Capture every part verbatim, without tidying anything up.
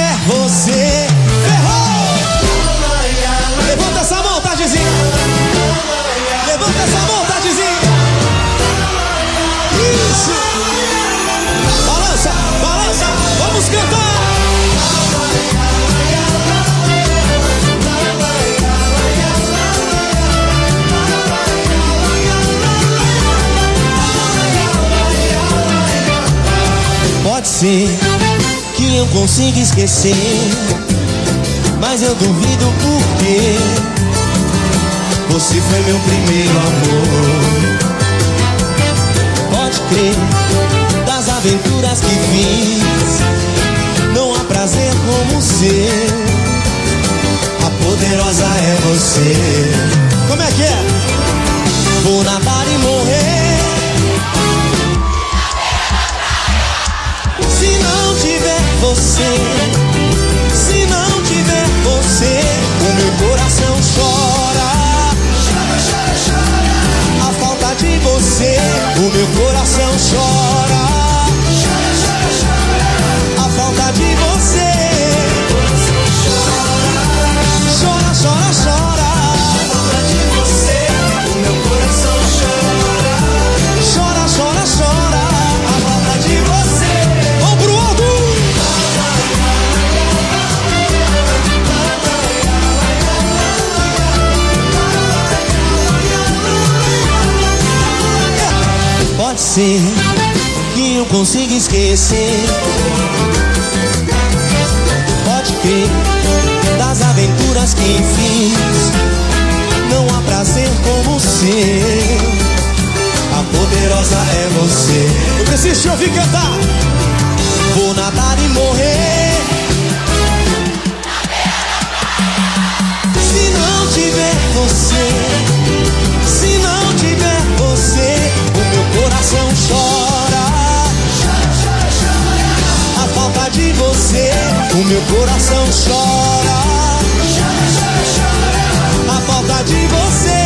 tiver você, ferrou! Levanta essa mão, Tadzizinho. Levanta essa mão, Tadzizinho. Isso! Balança, balança, vamos cantar! Pode ser que eu consiga esquecer, mas eu duvido porque você foi meu primeiro amor. Pode crer, das aventuras que fiz, não há prazer como o seu. A poderosa é você. Como é que é? Vou nadar e morrer se não tiver você. Se não tiver você, o meu coração chora. Chora, chora, chora. A falta de você, o meu coração chora. Chora, chora, chora. A falta de você, coração chora. Chora, chora, chora. A falta de você, o meu coração chora. Chora, chora, chora. A falta de você. Vamos pro alto! Pode ser que eu consiga esquecer, pode crer, das aventuras que fiz, não há prazer como o seu. A poderosa é você. Eu preciso te ouvir cantar. Vou nadar e morrer se não tiver você. Se não tiver você, o meu coração chora. Chora, chora, chora. A falta de você, o meu coração chora. Chora, chora, chora. A falta de você,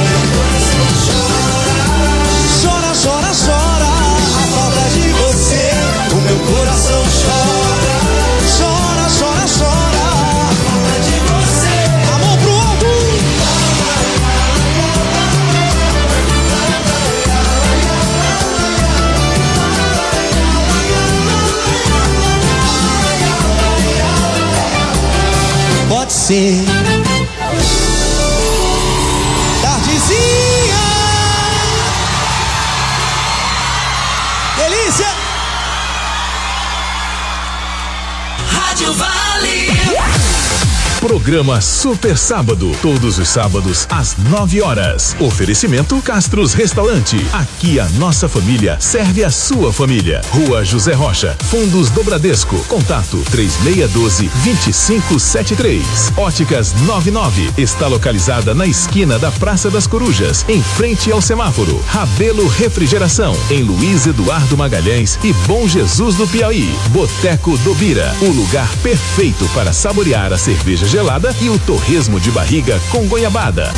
chora, chora, chora. A falta de você, o meu coração chora. Chora, chora, chora. A falta de você. A mão pro alto. Pode ser. Tardezinha. Delícia. Rádio Vale. Programa Super Sábado, todos os sábados às nove horas. Oferecimento Castros Restaurante. Aqui a nossa família serve a sua família. Rua José Rocha, Fundos do Bradesco. Contato três seis um dois, dois cinco sete três. Óticas noventa e nove está localizada na esquina da Praça das Corujas, em frente ao semáforo. Rabelo Refrigeração, em Luiz Eduardo Magalhães e Bom Jesus do Piauí. Boteco do Bira, o lugar perfeito para saborear a cerveja gelada e o torresmo de barriga com goiabada.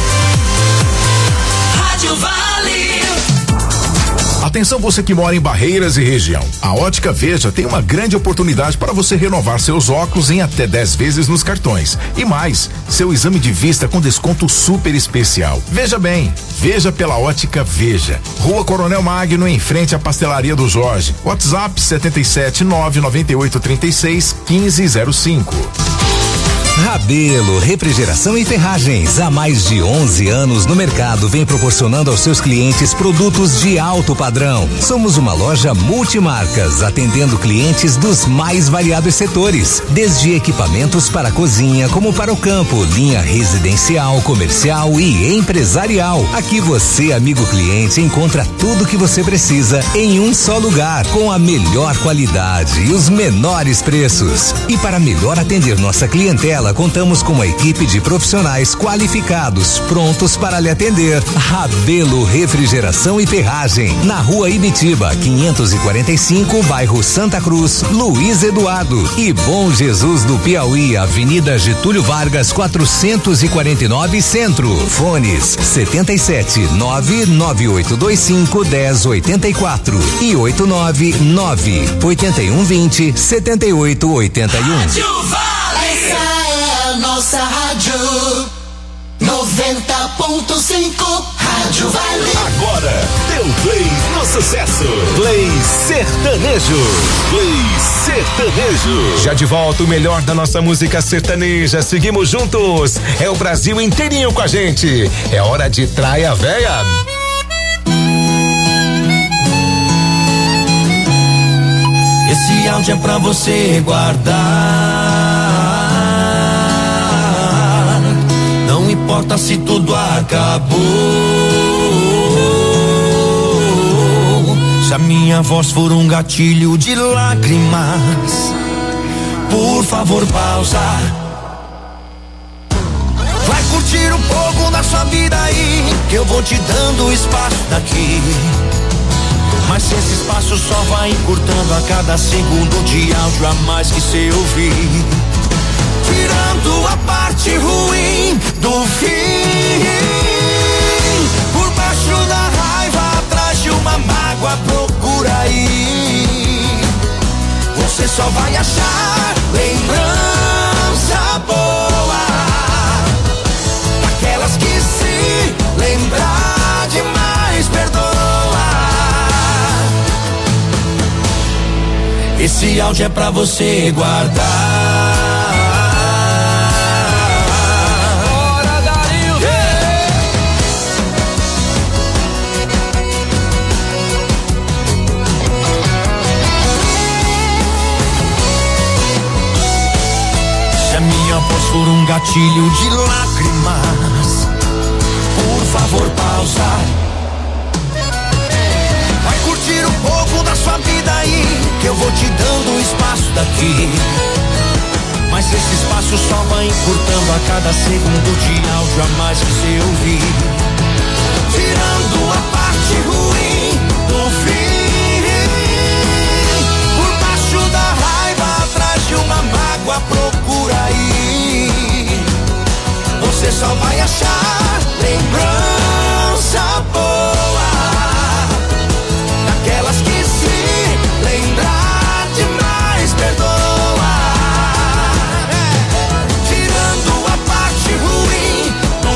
Rádio Vale. Atenção você que mora em Barreiras e região. A Ótica Veja tem uma grande oportunidade para você renovar seus óculos em até dez vezes nos cartões. E mais, seu exame de vista com desconto super especial. Veja bem, veja pela Ótica Veja. Rua Coronel Magno, em frente à Pastelaria do Jorge. WhatsApp setenta e sete, nove nove oito, trinta e seis, quinze zero cinco. Rabelo Refrigeração e Ferragens, há mais de onze anos no mercado, vem proporcionando aos seus clientes produtos de alto padrão. Somos uma loja multimarcas, atendendo clientes dos mais variados setores, desde equipamentos para a cozinha como para o campo, linha residencial, comercial e empresarial. Aqui você, amigo cliente, encontra tudo que você precisa em um só lugar, com a melhor qualidade e os menores preços. E para melhor atender nossa clientela, Nela contamos com uma equipe de profissionais qualificados, prontos para lhe atender. Rabelo Refrigeração e Ferragem, na Rua Ibitiba, quinhentos e quarenta e cinco, bairro Santa Cruz, Luiz Eduardo. E Bom Jesus do Piauí, Avenida Getúlio Vargas, quatrocentos e quarenta e nove, Centro. Fones setenta e sete, nove nove oito dois cinco, dez oitenta e quatro e oito nove nove, oitenta e um vinte, setenta e oito oitenta e um. Rádio Vale. Essa é a nossa rádio noventa ponto cinco. Rádio Vale. Agora deu play no sucesso. Play sertanejo. Play sertanejo. Já de volta o melhor da nossa música sertaneja. Seguimos juntos. É o Brasil inteirinho com a gente. É hora de Traia Véia. Esse áudio é pra você guardar. Não importa se tudo acabou. Se a minha voz for um gatilho de lágrimas, por favor pausa. Vai curtir um pouco da sua vida aí, que eu vou te dando espaço daqui. Mas esse espaço só vai encurtando a cada segundo de áudio a mais que cê ouvir. Tirando a parte ruim do fim. Por baixo da raiva, atrás de uma mágoa, procura aí. Você só vai achar lembrança boa, daquelas que se lembrar demais perdoa. Esse áudio é pra você guardar. Bora, Dario! Se a minha voz for um gatilho de lágrimas, por favor pausa. Vai curtir um pouco da sua vida aí, que eu vou te dando espaço daqui. Mas esse espaço só vai encurtando a cada segundo de áudio a mais que você ouvir. Tirando a parte ruim do fim. Por baixo da raiva, atrás de uma mágoa, procura aí. Você só vai achar lembrança boa, daquelas que se lembrar demais perdoa. É. Tirando a parte ruim do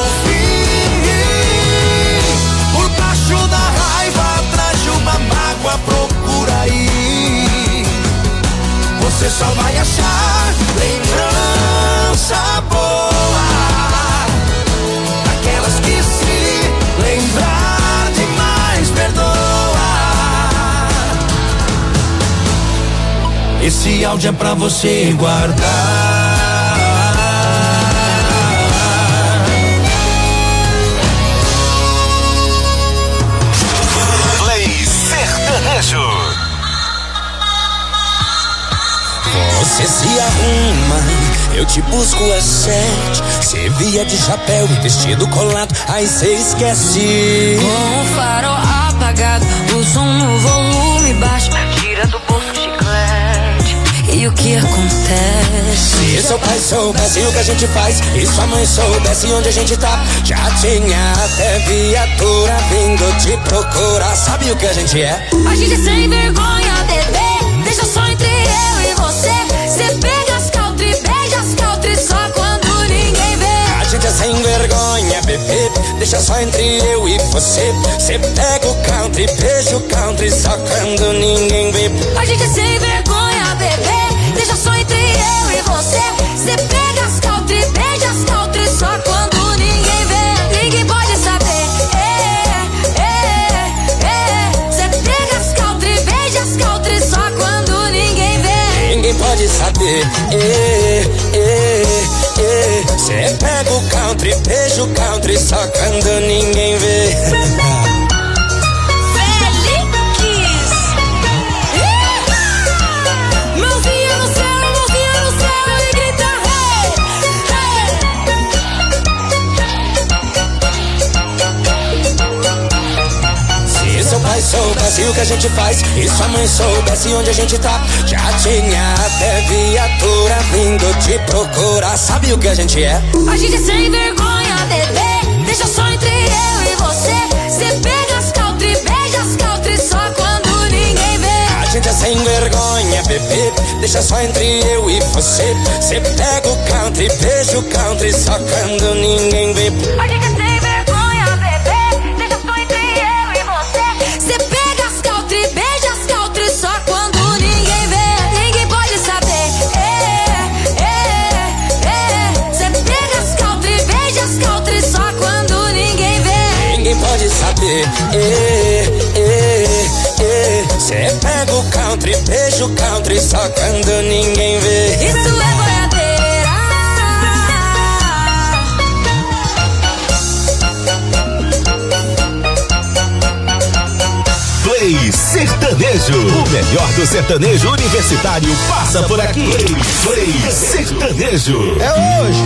fim. Por baixo da raiva, atrás de uma mágoa, procura aí. Você só vai achar lembrança boa, daquelas que se lembrar demais perdoa. Esse áudio é pra você guardar. Play sertanejo. Você se arruma, eu te busco às sete. Cê via de chapéu e vestido colado, aí cê esquece. Com o farol apagado, o som no volume baixo, tira do bolso chiclete. E o que acontece? Se seu pai soubesse o que a gente faz, e sua mãe soubesse onde a gente tá, já tinha até viatura vindo te procurar. Sabe o que a gente é? A gente é sem vergonha, bebê. Deixa só entre eu e você. Cê pega as country, beija as country só quando ninguém vê. A gente é sem vergonha, bebê. Deixa só entre eu e você. Cê pega o country, beija o country só quando ninguém vê. A gente é sem vergonha, bebê. Deixa só entre eu e você. Cê pega as country, beija as country só quando ninguém vê. Ninguém pode saber. É, é, é. Cê pega as country, beija as country só quando ninguém vê. Ninguém pode saber. É, é, é. Cê pega o country, beija o country só quando ninguém vê. o que a gente faz. E sua mãe soubesse onde a gente tá, já tinha até viatura vindo te procurar. Sabe o que a gente é? A gente é sem vergonha, bebê. Deixa só entre eu e você. Cê pega as country, beija as country só quando ninguém vê. A gente é sem vergonha, bebê. Deixa só entre eu e você. Cê pega o country, beija o country só quando ninguém vê. A gente é sem vergonha, bebê. Deixa só entre eu e você. Cê pega as country, beija as country só quando ninguém vê. Ninguém pode saber. É, é, é. Cê pega as country, beija as country só quando ninguém vê. Ninguém pode saber. É, é, é. Cê pega o country, beija o country só quando ninguém vê. Isso é boiadeira. Play Sertanejo. O melhor do sertanejo universitário passa por aqui. Play, Play Sertanejo. É hoje.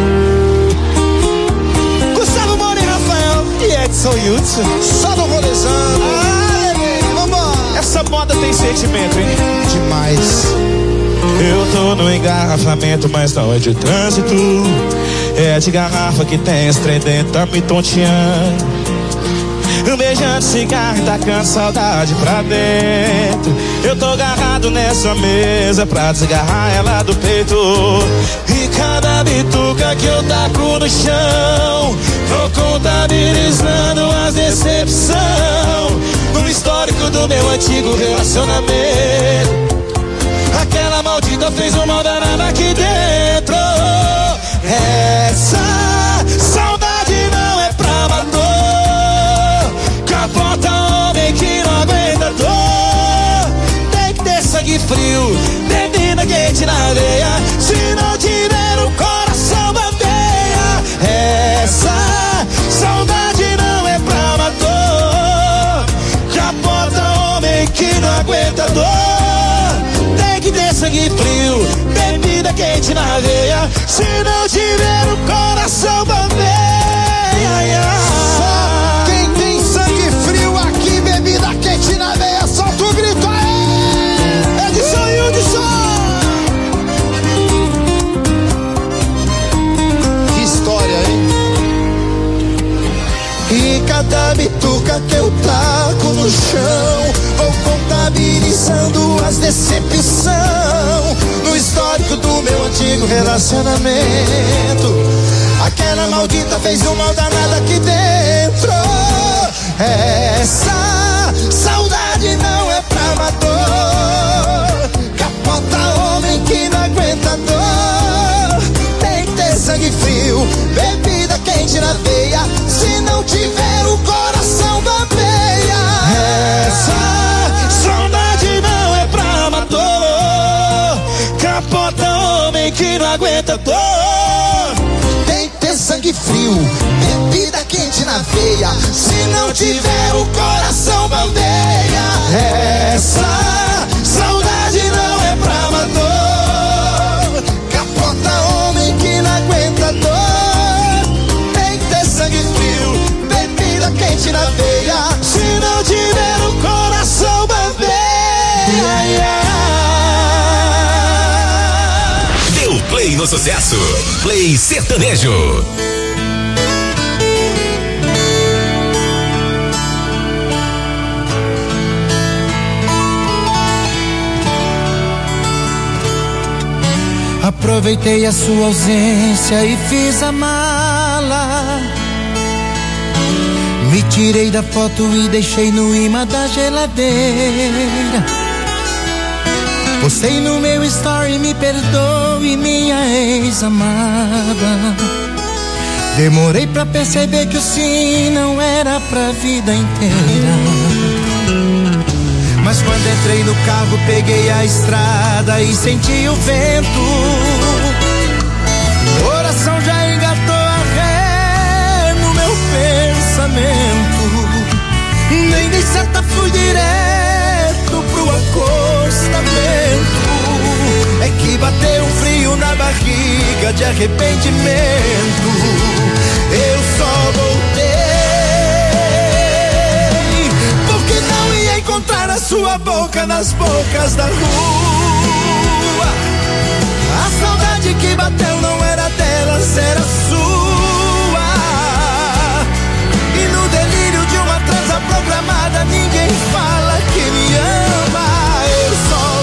Gustavo Moura e Rafael e Edson Hudson. Só no rolezão. Ah, vambora. Essa moda tem sentimento, hein? Demais. Eu tô no engarrafamento, mas não é de trânsito. É de garrafa que tem esse trem dentro, tá me tonteando. Um beijando cigarro, tacando saudade pra dentro. Eu tô agarrado nessa mesa pra desgarrar ela do peito. E cada bituca que eu taco no chão, vou contabilizando as decepções no histórico do meu antigo relacionamento. Aquela maldita fez uma danada aqui dentro. Essa saudade não é pra amador. Capota homem que não aguenta dor. Tem que ter sangue frio, bebida quente na veia. Se não tiver o coração bandeia. Essa saudade não é pra amador. Capota homem que não aguenta dor. Sangue frio, bebida quente na veia. Se não tiver o coração bambeia. Só quem tem sangue frio aqui, bebida quente na veia, solta o grito aí. Edson e Hudson. Que história, hein? E cada bituca que eu taco no chão, vou contabilizando as decepções no histórico do meu antigo relacionamento. Aquela maldita fez um mal danado aqui dentro. Essa saudade não é pra amador. Capota homem que não aguenta dor. Tem que ter sangue frio, bebida quente na veia. Se não tiver o coração bambeia. Essa saudade não é pra amador. Capota homem que não aguenta dor. Tem que ter sangue frio, bebida quente na veia. Se não tiver o coração bambeia. Essa saudade não é pra amador. Capota homem que não aguenta dor. Tem que ter sangue frio, bebida quente na veia. Se não tiver o coração bambeia. Deu play no sucesso. Play Sertanejo. Aproveitei a sua ausência e fiz a mala. Me tirei da foto e deixei no imã da geladeira. Postei no meu story, me perdoe, minha ex-amada. Demorei pra perceber que o sim não era pra vida inteira. Mas quando entrei no carro, peguei a estrada e senti o vento. O coração já engatou a ré no meu pensamento. Nem dei seta, fui direto pro acostamento. É que bateu um frio na barriga de arrependimento. Eu só voltei porque não ia encontrar encontrar a sua boca nas bocas da rua. A saudade que bateu não era delas, era sua. E no delírio de uma transa programada, ninguém fala que me ama. Eu só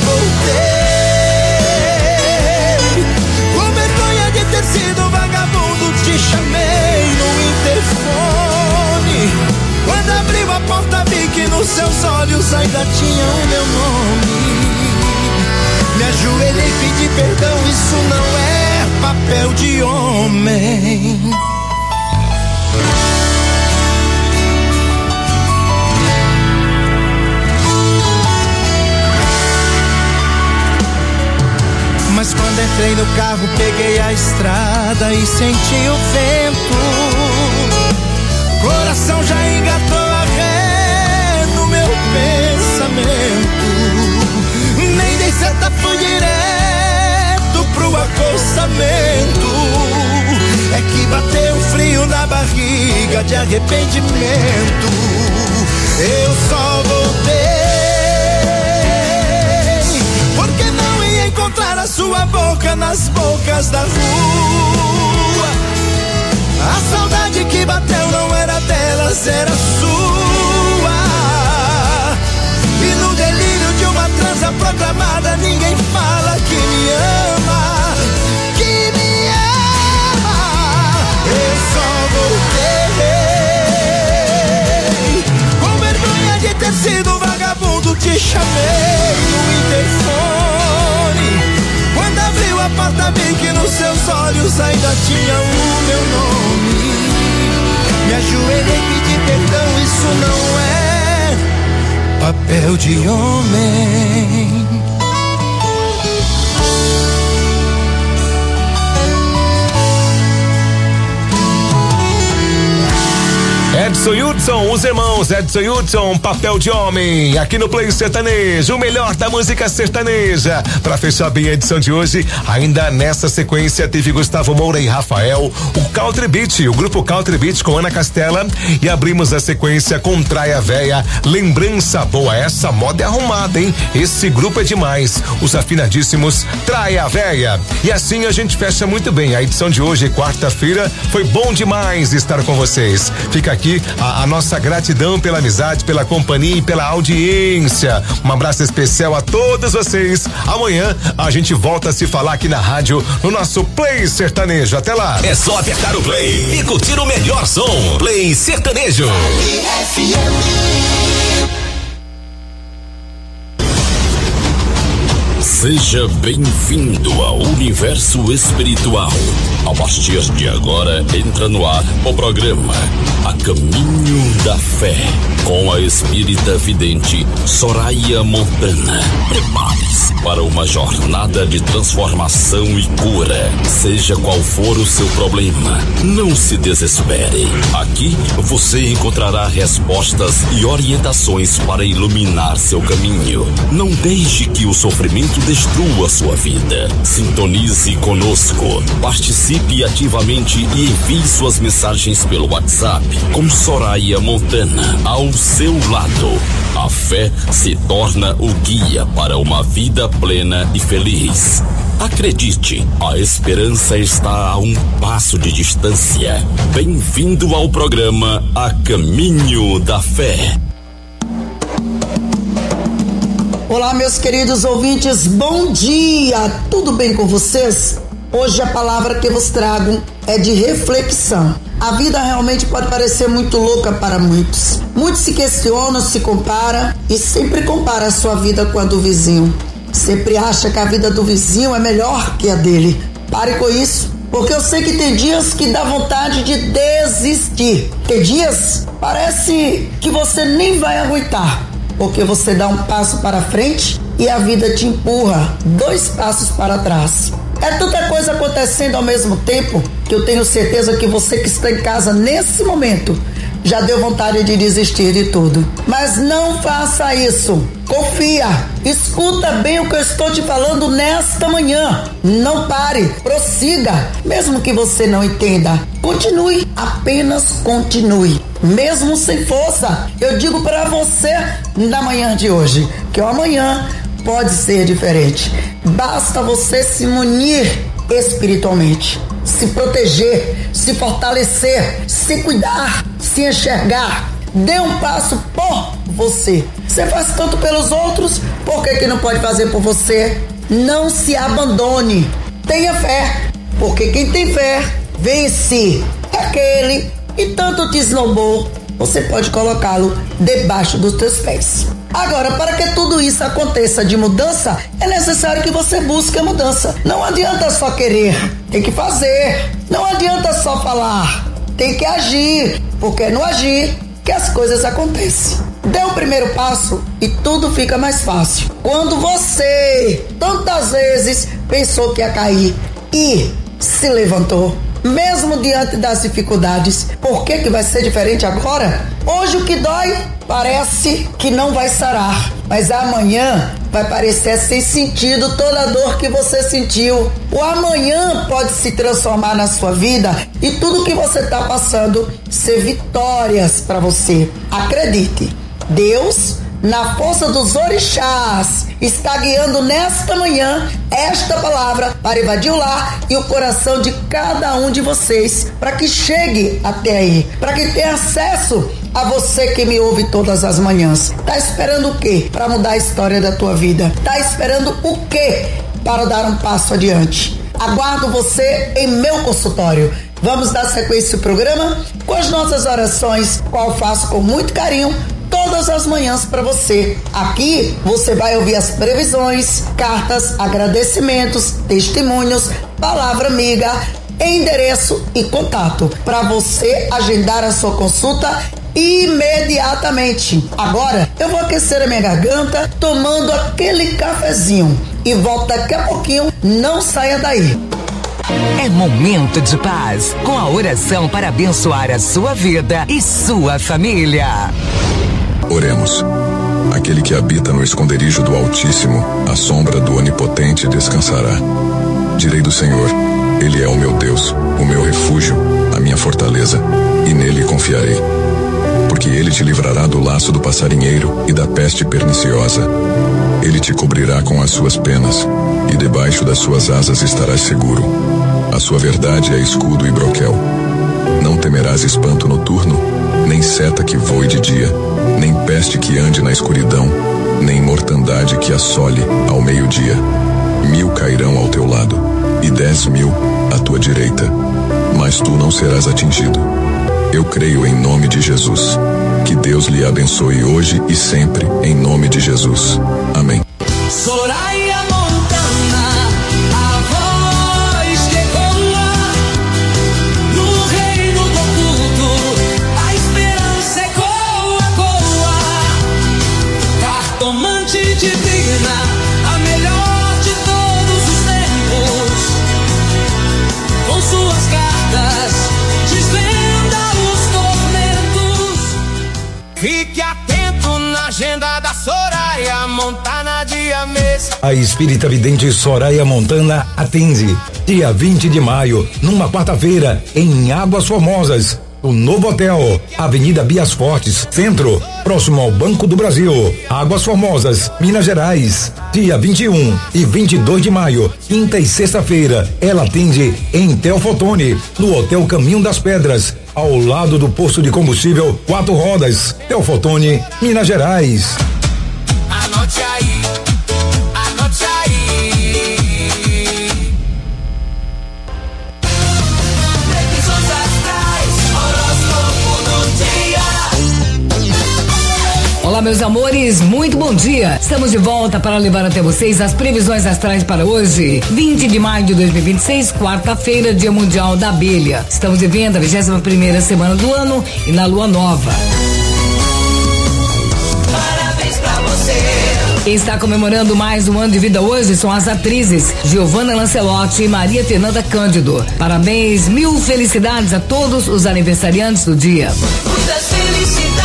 voltei com vergonha de ter sido vagabundo. Te chamei no interfone. Quando abriu a porta vi que nos seus olhos ainda tinha o meu nome. Me ajoelhei e pedi perdão, isso não é papel de homem. Mas quando entrei no carro, peguei a estrada e senti o vento. Coração já engatou a ré no meu pensamento. Nem dei seta, fui direto pro acostamento. É que bateu frio na barriga de arrependimento. Eu só voltei porque não ia encontrar a sua boca nas bocas da rua. A saudade que bateu não era delas, era sua. E no delírio de uma transa programada, ninguém fala que me ama, que me ama. Eu só voltei com vergonha de ter sido vagabundo. Te chamei no interfone. Quando abriu a porta vi que nos seus olhos ainda tinha o meu nome. Me ajoelhei e pedi perdão, isso não é papel de homem. Edson Hudson, os irmãos Edson Hudson, Papel de Homem, aqui no Play Sertanejo, o melhor da música sertaneja. Pra fechar bem a edição de hoje, ainda nessa sequência teve Gustavo Moura e Rafael, o Country Beat, o grupo Country Beat com Ana Castela, e abrimos a sequência com Traia Véia, Lembrança Boa. Essa moda é arrumada, hein? Esse grupo é demais, os afinadíssimos Traia Véia. E assim a gente fecha muito bem a edição de hoje, quarta-feira. Foi bom demais estar com vocês. Fica aqui A, a nossa gratidão pela amizade, pela companhia e pela audiência. Um abraço especial a todos vocês. Amanhã a gente volta a se falar aqui na rádio, no nosso Play Sertanejo. Até lá. É só apertar o play e curtir o melhor som. Play Sertanejo. Seja bem-vindo ao universo espiritual. A partir de agora entra no ar o programa A Caminho da Fé, com a espírita vidente Soraya Montana. Prepare-se para uma jornada de transformação e cura. Seja qual for o seu problema, não se desespere. Aqui você encontrará respostas e orientações para iluminar seu caminho. Não deixe que o sofrimento destrua sua vida. Sintonize conosco. Participe ativamente e envie suas mensagens pelo WhatsApp com Soraya Montana ao seu lado. A fé se torna o guia para uma vida plena e feliz. Acredite, a esperança está a um passo de distância. Bem-vindo ao programa A Caminho da Fé. Olá, meus queridos ouvintes, bom dia! Tudo bem com vocês? Hoje a palavra que eu vos trago é de reflexão. A vida realmente pode parecer muito louca para muitos. Muitos se questionam, se comparam e sempre compara a sua vida com a do vizinho. Sempre acha que a vida do vizinho é melhor que a dele. Pare com isso, porque eu sei que tem dias que dá vontade de desistir. Tem dias parece que você nem vai aguentar, porque você dá um passo para frente e a vida te empurra dois passos para trás. É tanta coisa acontecendo ao mesmo tempo que eu tenho certeza que você que está em casa nesse momento já deu vontade de desistir de tudo. Mas não faça isso. Confia. Escuta bem o que eu estou te falando nesta manhã. Não pare. Prossiga. Mesmo que você não entenda, continue. Apenas continue. mesmo sem força. Eu digo para você na manhã de hoje que o amanhã pode ser diferente. Basta você se munir espiritualmente, se proteger, se fortalecer, se cuidar, se enxergar. Dê um passo por você. Você faz tanto pelos outros, por que que não pode fazer por você? Não se abandone. Tenha fé, porque quem tem fé vence. Aquele que tanto te esnobou, você pode colocá-lo debaixo dos teus pés. Agora, para que tudo isso aconteça de mudança, é necessário que você busque a mudança. Não adianta só querer, tem que fazer. Não adianta só falar, tem que agir, porque é no agir que as coisas acontecem. Dê o primeiro passo e tudo fica mais fácil. Quando você tantas vezes pensou que ia cair e se levantou, mesmo diante das dificuldades, por que que vai ser diferente agora? Hoje o que dói parece que não vai sarar, mas amanhã vai parecer sem sentido toda a dor que você sentiu. O amanhã pode se transformar na sua vida e tudo que você está passando ser vitórias para você. Acredite, Deus, na força dos orixás, está guiando nesta manhã esta palavra para invadir o lar e o coração de cada um de vocês, para que chegue até aí, para que tenha acesso a você que me ouve todas as manhãs. Tá esperando o quê para mudar a história da tua vida? Tá esperando o quê para dar um passo adiante? Aguardo você em meu consultório. Vamos dar sequência ao programa com as nossas orações, qual faço com muito carinho todas as manhãs para você. Aqui você vai ouvir as previsões, cartas, agradecimentos, testemunhos, palavra amiga, endereço e contato para você agendar a sua consulta imediatamente. Agora eu vou aquecer a minha garganta tomando aquele cafezinho e volto daqui a pouquinho. Não saia daí. É momento de paz, com a oração para abençoar a sua vida e sua família. Oremos. Aquele que habita no esconderijo do Altíssimo, à sombra do Onipotente descansará. Direi do Senhor, Ele é o meu Deus, o meu refúgio, a minha fortaleza, e nele confiarei. Porque Ele te livrará do laço do passarinheiro e da peste perniciosa. Ele te cobrirá com as suas penas, e debaixo das suas asas estarás seguro. A sua verdade é escudo e broquel. Não temerás espanto noturno, nem seta que voe de dia, nem peste que ande na escuridão, nem mortandade que assole ao meio-dia. Mil cairão ao teu lado, e dez mil à tua direita, mas tu não serás atingido. Eu creio em nome de Jesus. Que Deus lhe abençoe hoje e sempre, em nome de Jesus. Amém. Soraya Montana, a voz que ecoa no reino do oculto, a esperança ecoa, ecoa. Cartomante divina, a melhor de todos os tempos, com suas cartas desvenda os tormentos. Fique atento na agenda da Soraya Montana, dia mês. A espírita vidente Soraya Montana atende dia vinte de maio, numa quarta-feira, em Águas Formosas, o novo hotel, Avenida Bias Fortes, Centro, próximo ao Banco do Brasil, Águas Formosas, Minas Gerais. Dia vinte e um e vinte e dois de maio, quinta e sexta-feira, ela atende em Teofotone, no Hotel Caminho das Pedras, ao lado do posto de combustível Quatro Rodas, Teofotone, Minas Gerais. Anote aí, anote aí. Previsões astrais, horóscopo do dia. Olá, meus amores, muito bom dia. Estamos de volta para levar até vocês as previsões astrais para hoje, vinte de maio de dois mil e vinte e seis, quarta-feira, Dia Mundial da Abelha. Estamos vivendo a vigésima primeira semana do ano e na lua nova. Parabéns pra você. Quem está comemorando mais um ano de vida hoje são as atrizes Giovanna Lancelotti e Maria Fernanda Cândido. Parabéns, mil felicidades a todos os aniversariantes do dia. Muitas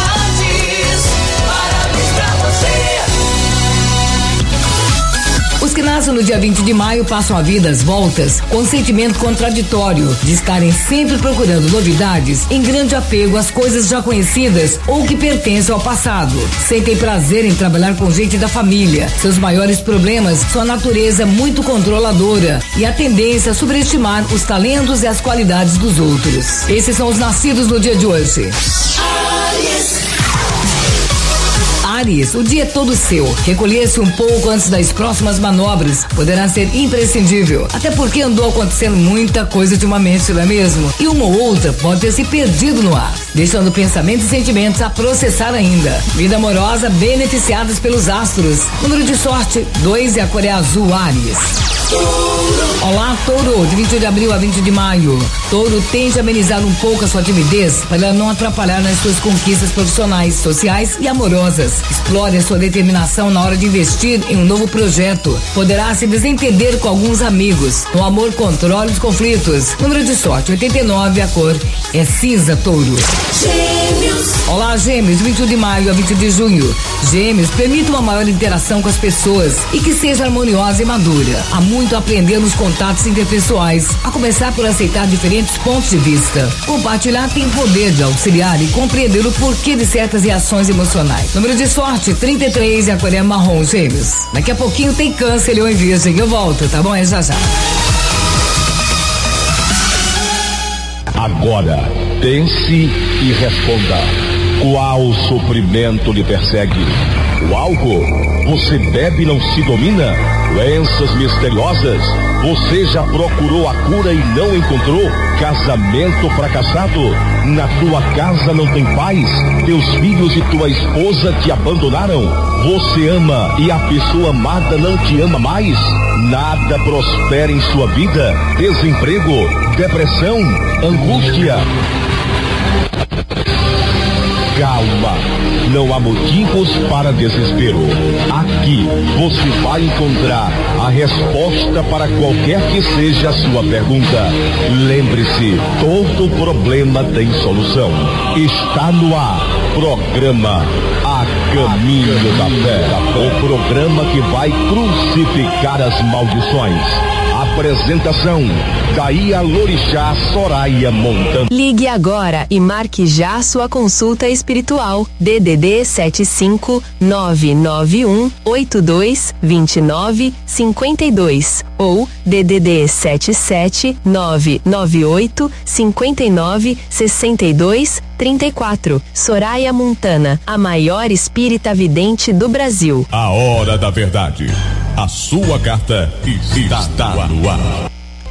felicidades, parabéns pra você. Os que nascem no dia vinte de maio passam a vida às voltas com um sentimento contraditório de estarem sempre procurando novidades em grande apego às coisas já conhecidas ou que pertencem ao passado. Sentem prazer em trabalhar com gente da família. Seus maiores problemas são a natureza muito controladora e a tendência a subestimar os talentos e as qualidades dos outros. Esses são os nascidos no dia de hoje. Ares, o dia é todo seu. Recolher-se um pouco antes das próximas manobras poderá ser imprescindível, até porque andou acontecendo muita coisa ultimamente, não é mesmo? E uma ou outra pode ter se perdido no ar, deixando pensamentos e sentimentos a processar ainda. Vida amorosa beneficiadas pelos astros. Número de sorte, dois e a cor é azul. Ares. Olá, Touro, de vinte de abril a vinte de maio. Touro, tente amenizar um pouco a sua timidez para não atrapalhar nas suas conquistas profissionais, sociais e amorosas. Explore a sua determinação na hora de investir em um novo projeto. Poderá se desentender com alguns amigos. No amor, controle os conflitos. Número de sorte, oitenta e nove, a cor é cinza. Touro. Gêmeos. Olá, Gêmeos, de vinte e um de maio a vinte de junho. Gêmeos, permita uma maior interação com as pessoas e que seja harmoniosa e madura. Há muito a aprender nos contatos interpessoais, a começar por aceitar diferentes pontos de vista. Compartilhar tem poder de auxiliar e compreender o porquê de certas reações emocionais. Número de sorte, trinta e três, e a cor é marrom. Gêmeos. Daqui a pouquinho tem Câncer, Leão e Virgem. Eu volto, tá bom? É já já. Agora, pense e responda. Qual sofrimento lhe persegue? O álcool? Você bebe e não se domina? Doenças misteriosas? Você já procurou a cura e não encontrou? Casamento fracassado? Na tua casa não tem paz? Teus filhos e tua esposa te abandonaram? Você ama e a pessoa amada não te ama mais? Nada prospera em sua vida? Desemprego? Depressão? Angústia? Calma, não há motivos para desespero. Aqui você vai encontrar a resposta para qualquer que seja a sua pergunta. Lembre-se, todo problema tem solução. Está no ar, programa A Caminho da Fé. O programa que vai crucificar as maldições. Apresentação, Daí a Lorixá Soraya Montana. Ligue agora e marque já sua consulta espiritual. D D D sete cinco nove nove um oito dois dois nove cinco dois ou D D D sete sete nove nove oito cinco nove seis dois três quatro. Soraya Montana, a maior espírita vidente do Brasil. A hora da verdade. A sua carta está no ar.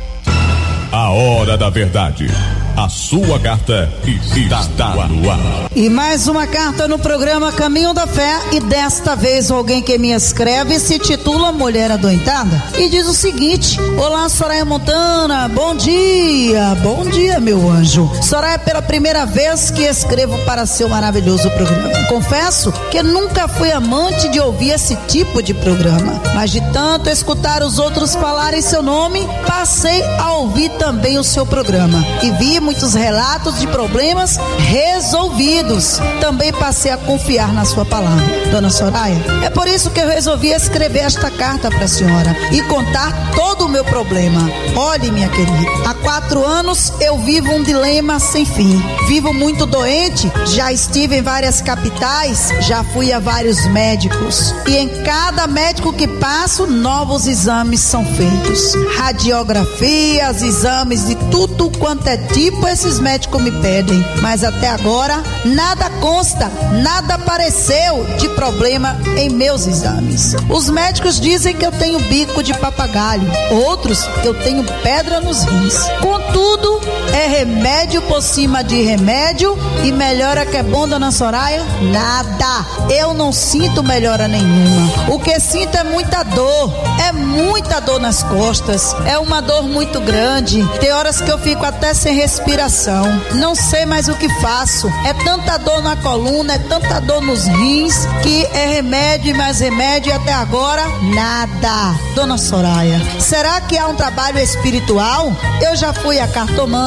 A hora da verdade. A sua carta está no ar. E mais uma carta no programa Caminho da Fé, e desta vez alguém que me escreve se titula Mulher Adoentada e diz o seguinte: olá, Soraya Montana, bom dia. Bom dia, meu anjo. Soraya, pela primeira vez que escrevo para seu maravilhoso programa. Confesso que nunca fui amante de ouvir esse tipo de programa, mas de tanto escutar os outros falarem seu nome, passei a ouvir também o seu programa e vi muitos relatos de problemas resolvidos. Também passei a confiar na sua palavra, dona Soraya. É por isso que eu resolvi escrever esta carta para a senhora e contar todo o meu problema. Olhe, minha querida, há quatro anos eu vivo um dilema sem fim. Vivo muito doente, já estive em várias capitais, já fui a vários médicos, e em cada médico que passo, novos exames são feitos. Radiografias, exames de tudo quanto é tipo esses médicos me pedem, mas até agora nada consta, nada apareceu de problema em meus exames. Os médicos dizem que eu tenho bico de papagaio, outros que eu tenho pedra nos rins. Contudo, é remédio por cima de remédio, e melhora que é bom, dona Soraya? Nada. Eu não sinto melhora nenhuma. O que sinto é muita dor, é muita dor nas costas, é uma dor muito grande. Tem horas que eu fico até sem respiração, não sei mais o que faço. É tanta dor na coluna, é tanta dor nos rins, que é remédio e mais remédio, e até agora nada. Dona Soraya, será que há um trabalho espiritual? Eu já fui a cartomantes,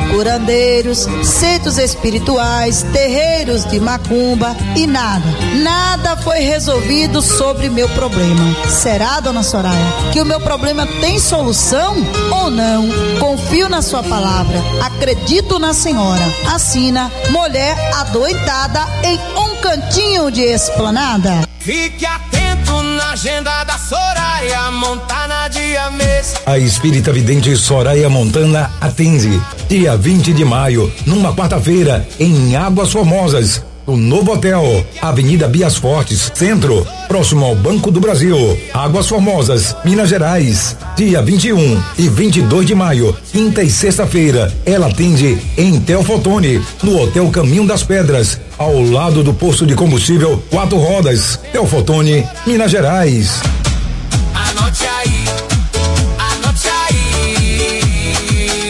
curandeiros, centros espirituais, terreiros de macumba e nada, nada foi resolvido sobre meu problema. Será, dona Soraya, que o meu problema tem solução ou não? Confio na sua palavra, acredito na senhora. Assina mulher adoentada em um cantinho de esplanada. Fique atento na agenda da Soraya Montana, dia mês. A espírita vidente Soraya Montana atende dia vinte de maio, numa quarta-feira, em Águas Formosas, o Novo Hotel, Avenida Bias Fortes, Centro, próximo ao Banco do Brasil. Águas Formosas, Minas Gerais. Dia vinte e um e vinte e dois de maio, quinta e sexta-feira, ela atende em Teofotone, no Hotel Caminho das Pedras, ao lado do posto de combustível Quatro Rodas, Teofotone, Minas Gerais. Anote aí, anote aí.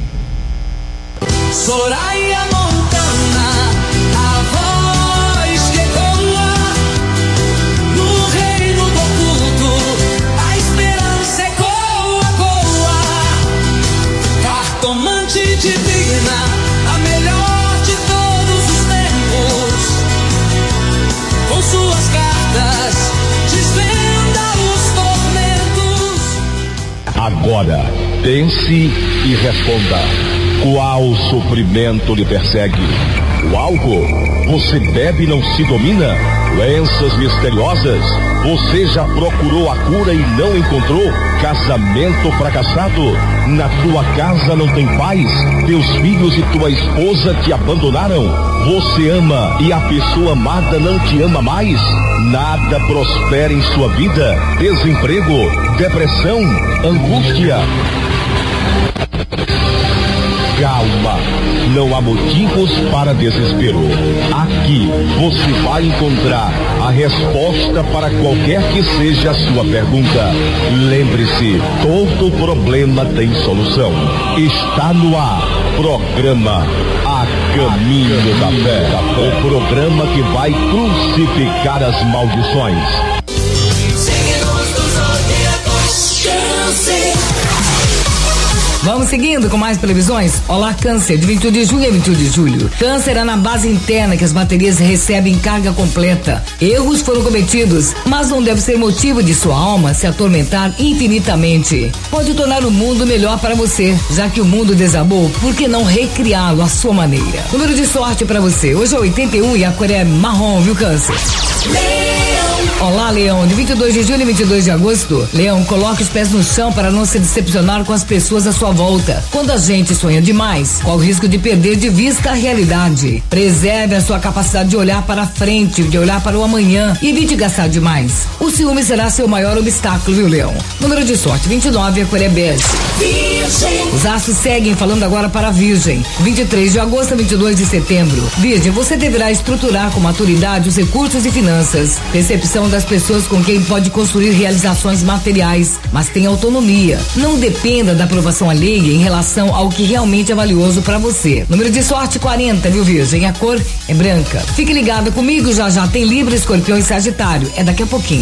Soraya Montana, a voz que ecoa no reino do oculto, a esperança ecoa, ecoa. Cartomante divina, a melhor de todos os tempos, com suas cartas desvenda os tormentos. Agora, pense e responda. Qual sofrimento lhe persegue? O álcool? Você bebe e não se domina? Doenças misteriosas? Você já procurou a cura e não encontrou? Casamento fracassado? Na tua casa não tem paz? Teus filhos e tua esposa te abandonaram? Você ama e a pessoa amada não te ama mais? Nada prospera em sua vida? Desemprego? Depressão? Angústia? Calma, não há motivos para desespero. Aqui você vai encontrar a resposta para qualquer que seja a sua pergunta. Lembre-se, todo problema tem solução. Está no ar, programa A Caminho da Fé, o programa que vai crucificar as maldições. Vamos seguindo com mais previsões? Olá, Câncer, de vinte e um de junho a vinte e um de julho. Câncer é na base interna que as baterias recebem carga completa. Erros foram cometidos, mas não deve ser motivo de sua alma se atormentar infinitamente. Pode tornar o mundo melhor para você, já que o mundo desabou, por que não recriá-lo à sua maneira? Número de sorte para você, hoje é oitenta e um e a cor é marrom, viu, Câncer? Olá, Leão, de vinte e dois de julho e vinte e dois de agosto. Leão, coloque os pés no chão para não se decepcionar com as pessoas à sua volta. Quando a gente sonha demais, qual o risco de perder de vista a realidade? Preserve a sua capacidade de olhar para frente, de olhar para o amanhã e evite gastar demais. O ciúme será seu maior obstáculo, viu, Leão? Número de sorte, vinte e nove, a cor é bege. Os astros seguem falando agora para a Virgem. vinte e três de agosto a vinte e dois de setembro. Virgem, você deverá estruturar com maturidade os recursos e finanças. Percepção das pessoas com quem pode construir realizações materiais, mas tenha autonomia. Não dependa da aprovação alheia em relação ao que realmente é valioso para você. Número de sorte quarenta, viu, Virgem? A cor é branca. Fique ligado comigo, já já tem Libra, Escorpião e Sagitário. É daqui a pouquinho.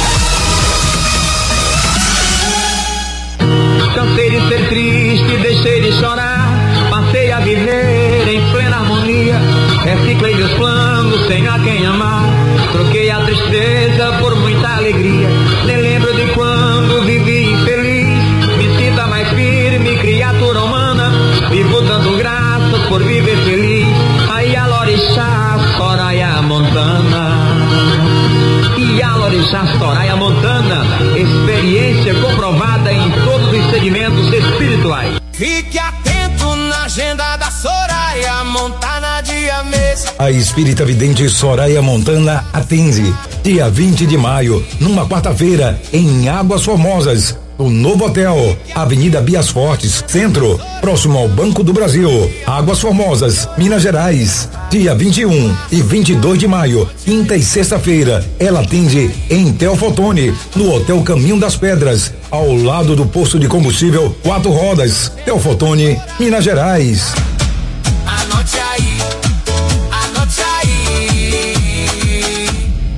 Cansei de ser triste, deixei de chorar, passei a viver em plena harmonia, reciclei meus planos sem a quem amar, troquei a tristeza por muita alegria, nem lembro de quando vivi infeliz, me sinta mais firme, criatura humana, vivo dando graças por viver feliz, aí a Lorixá, Soraya Montana. E a Lorixá Soraya Montana, experiência comprovada em todos os segmentos espirituais. Fique atento na agenda da Soraya Montana, dia mês. A espírita vidente Soraya Montana atende dia vinte de maio, numa quarta-feira, em Águas Formosas, o Novo Hotel, Avenida Bias Fortes, Centro, próximo ao Banco do Brasil. Águas Formosas, Minas Gerais. Dia vinte e um e vinte e dois de maio, quinta e sexta-feira, ela atende em Teofotone, no Hotel Caminho das Pedras, ao lado do posto de combustível Quatro Rodas, Teofotone, Minas Gerais. Anote aí, anote aí. A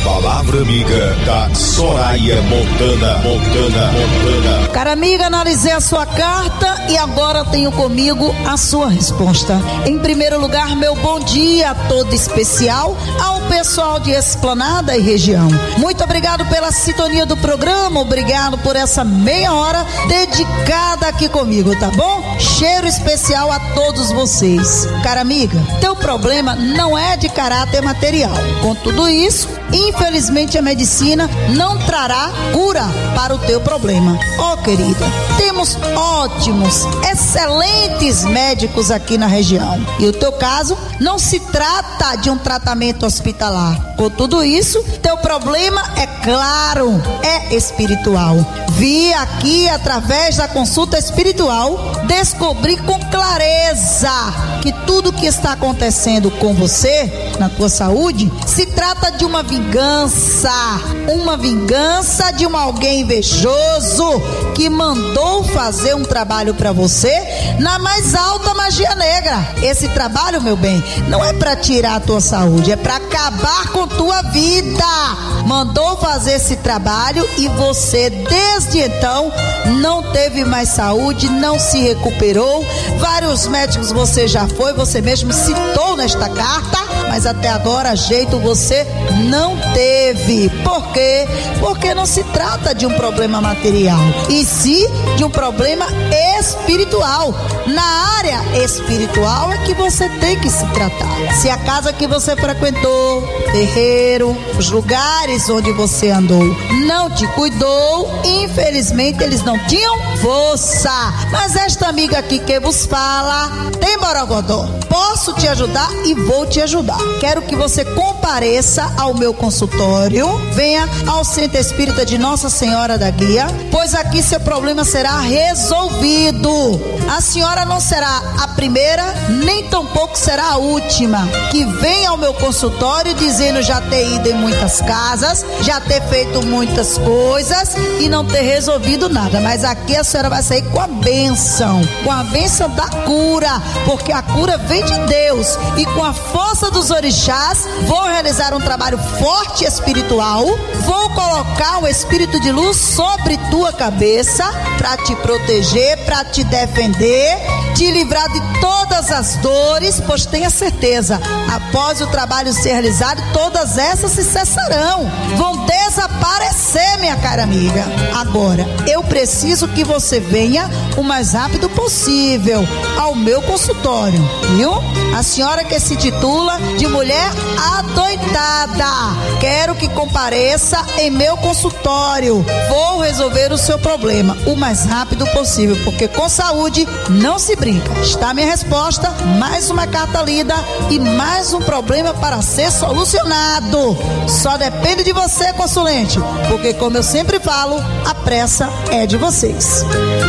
palavra amiga da Soraya Montana, Montana, Montana. Cara amiga, analisei a sua carta e agora tenho comigo a sua resposta. Em primeiro lugar, meu bom dia todo especial ao pessoal de Esplanada e região. Muito obrigado pela sintonia do programa, obrigado por essa meia hora dedicada aqui comigo, tá bom? Cheiro especial a todos vocês. Cara amiga, teu problema não é de caráter material. Com tudo isso, infelizmente a medicina não trará cura para o teu problema. Ó, oh, querida, temos ótimos, excelentes médicos aqui na região. E o teu caso não se trata de um tratamento hospitalar. Com tudo isso, teu problema é claro, é espiritual. Vi aqui através da consulta espiritual descobrir com clareza que tudo que está acontecendo com você, na tua saúde, se trata de uma vingança, uma vingança de um alguém invejoso que mandou fazer um trabalho para você na mais alta magia negra. Esse trabalho, meu bem, não é para tirar a tua saúde, é para acabar com tua vida. Mandou fazer esse trabalho e você desde então não teve mais saúde, não se recuperou. Vários médicos você já foi, você mesmo citou nesta carta, mas até agora jeito você não teve. Por quê? Porque não se trata de um problema material, e sim de um problema espiritual. Na área espiritual é que você tem que se tratar. Se a casa que você frequentou, terreiro, os lugares onde você andou não te cuidou, infelizmente eles não tinham força. Mas esta amiga aqui que vos fala tem borogodó. Posso te ajudar e vou te ajudar. Quero que você compareça ao meu consultório, venha ao Centro Espírita de Nossa Senhora da Guia, pois aqui seu problema será resolvido. A senhora não será a primeira, nem tampouco será a última que vem ao meu consultório dizendo já ter ido em muitas casas, já ter feito muitas coisas e não ter resolvido nada. Mas aqui a senhora vai sair com a bênção, com a bênção da cura, porque a cura vem de Deus, e com a força dos orixás vou realizar um trabalho forte espiritual, vou colocar um espírito de luz sobre tua cabeça para te proteger, para te defender, te livrar de todas as dores, pois tenha certeza, após o trabalho ser realizado, todas essas se cessarão, vão desaparecer, minha cara amiga. Agora, eu preciso que você venha o mais rápido possível ao meu consultório, viu? A senhora que se titula de mulher adoitada, quero que compareça em meu consultório, vou resolver o seu problema o mais rápido possível, porque com saúde não se brinca. Está a minha resposta, mais uma carta lida e mais um problema para ser solucionado. Só depende de você, consulente, porque como eu sempre falo, a pressa é de vocês.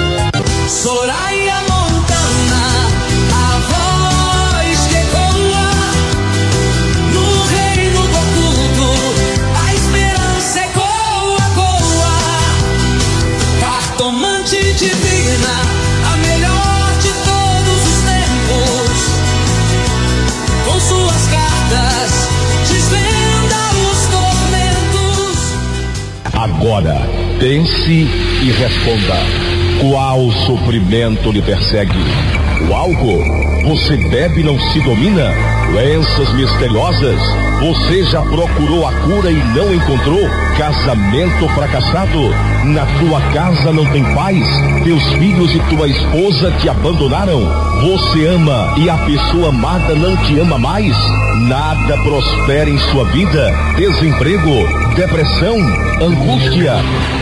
Soraya Montana, a voz que ecoa no reino do oculto, a esperança ecoa, coa, cartomante divina, a melhor de todos os tempos, com suas cartas desvenda os tormentos. Agora, pense e responda. Qual sofrimento lhe persegue? O álcool? Você bebe e não se domina? Doenças misteriosas? Você já procurou a cura e não encontrou? Casamento fracassado? Na tua casa não tem paz? Teus filhos e tua esposa te abandonaram? Você ama e a pessoa amada não te ama mais? Nada prospera em sua vida? Desemprego? Depressão? Angústia?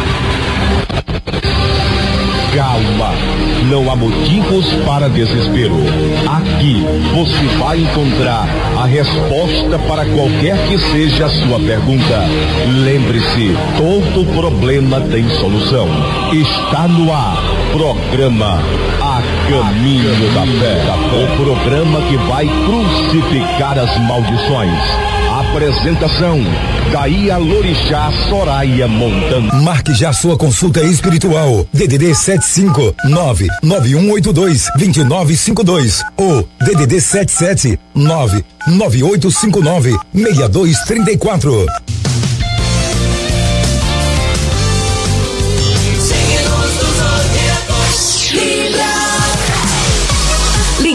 Calma, não há motivos para desespero. Aqui você vai encontrar a resposta para qualquer que seja a sua pergunta. Lembre-se, todo problema tem solução. Está no ar, programa A Caminho da Fé, o programa que vai crucificar as maldições. Apresentação: daí a Lorixá Soraya Montana. Marque já sua consulta espiritual. D D D sete cinco nove nove um oito dois dois nove cinco dois ou D D D sete sete nove nove oito cinco nove seis dois três quatro.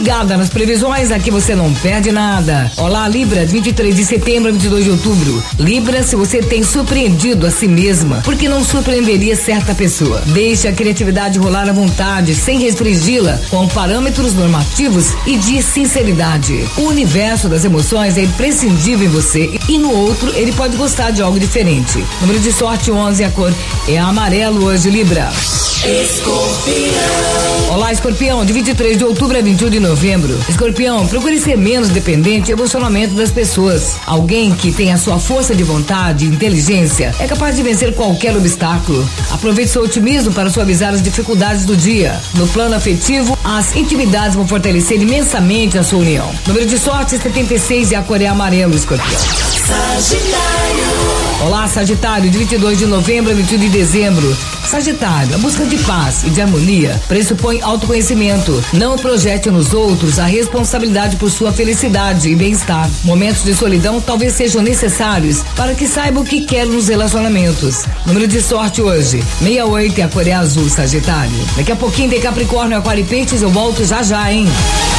ligada nas previsões, aqui você não perde nada. Olá, Libra, de vinte e três de setembro a vinte e dois de outubro. Libra, se você tem surpreendido a si mesma, por que não surpreenderia certa pessoa? Deixe a criatividade rolar à vontade, sem restringi-la com parâmetros normativos e de sinceridade. O universo das emoções é imprescindível em você e no outro ele pode gostar de algo diferente. Número de sorte onze, a cor é amarelo hoje, Libra. Escorpião. Olá, Escorpião, de vinte e três de outubro a vinte e um de novembro. Escorpião, procure ser menos dependente do emocionamento das pessoas. Alguém que tem a sua força de vontade e inteligência é capaz de vencer qualquer obstáculo. Aproveite seu otimismo para suavizar as dificuldades do dia. No plano afetivo, as intimidades vão fortalecer imensamente a sua união. Número de sorte setenta e seis e a cor é amarelo, Escorpião. Sagitário. Olá, Sagitário, de vinte e dois de novembro a vinte e um de dezembro. Sagitário, a busca de paz e de harmonia pressupõe autoconhecimento. Não projete nos outros a responsabilidade por sua felicidade e bem-estar. Momentos de solidão talvez sejam necessários para que saiba o que quer nos relacionamentos. Número de sorte hoje, sessenta e oito e a cor é azul, Sagitário. Daqui a pouquinho tem Capricórnio, Aquário e Peixes, eu volto já já, hein?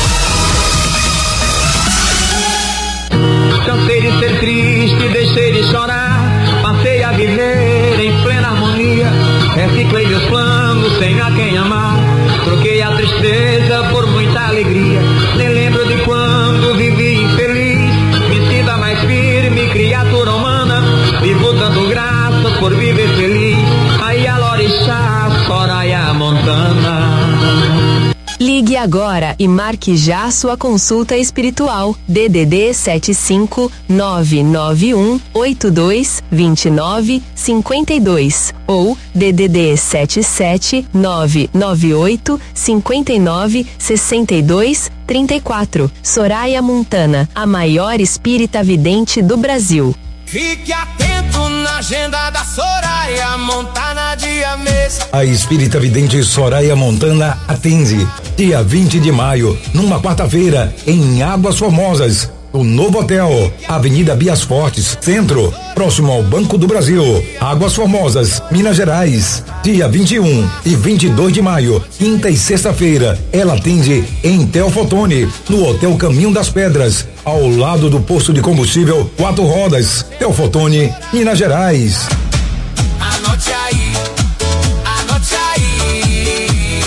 Cansei de ser triste, deixei de chorar, passei a viver em plena harmonia. Reciclei meus planos sem a quem amar, troquei a tristeza por muita alegria. Nem lembro de quando vivi infeliz, me sinta mais firme, criatura humana. Vivo dando graças por viver feliz. Aí a Lorixá, Soraya Montana. Ligue agora e marque já sua consulta espiritual. D D D sete cinco nove nove um oito dois dois nove cinco dois ou D D D sete sete nove nove oito cinco nove seis dois três quatro. Soraya Montana, a maior espírita vidente do Brasil. Fique atento na agenda da Soraya Montana, dia mês. A espírita vidente Soraya Montana atende dia vinte de maio, numa quarta-feira, em Águas Formosas, o novo hotel, Avenida Bias Fortes, Centro, próximo ao Banco do Brasil, Águas Formosas, Minas Gerais. Dia vinte e um e vinte e dois de maio, quinta e sexta-feira, ela atende em Teofotone, no Hotel Caminho das Pedras, ao lado do posto de combustível Quatro Rodas, Teofotone, Minas Gerais. Anote aí, anote aí.